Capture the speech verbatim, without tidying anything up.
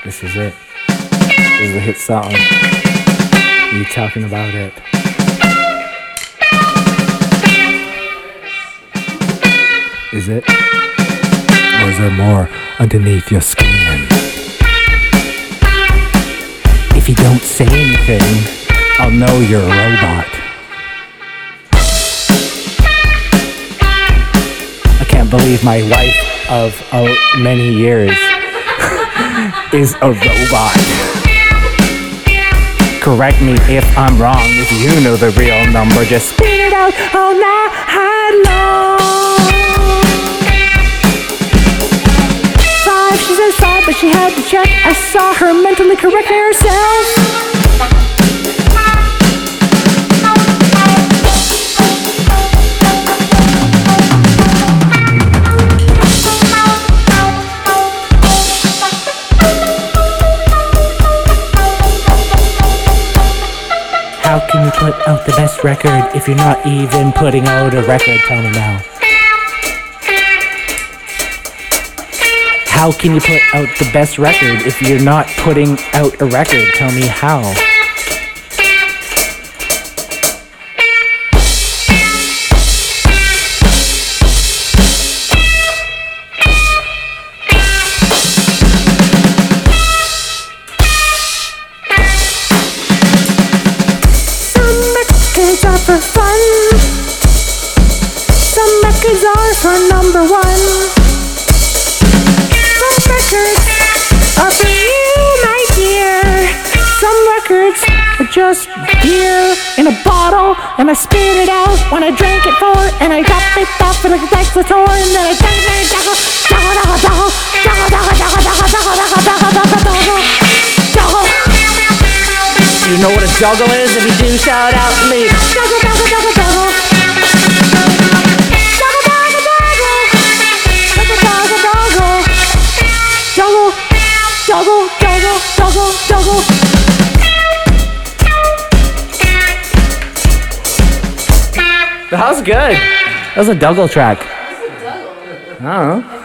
This is it. This is the hit song. You talking about it? Is it? Or is there more underneath your skin? If you don't say anything, I'll know you're a robot. I can't believe my wife of oh, many years is a robot. Correct me if I'm wrong. If you know the real number, just spit it out all night long. Five, she says five, but she had to check. I saw her mentally correcting herself. How can you put out the best record if you're not even putting out a record? Tell me now. How can you put out the best record if you're not putting out a record? Tell me how. Are for fun. Some records are for number one. Some records are for you, my dear. Some records are just beer in a bottle, and I spit it out when I drank it for, and I drop it off like a dexlator, and then I drank it, doggle, doggle, doggle, doggle, doggle, doggle, doggle, doggle, doggle, doggle, doggle, doggle. You know what a juggle is? If you do, shout out to me. Juggle, juggle, juggle, juggle. Juggle, juggle, juggle. Juggle, juggle, juggle. Juggle, juggle, juggle, juggle, juggle. That was good. That was a juggle track. I don't know.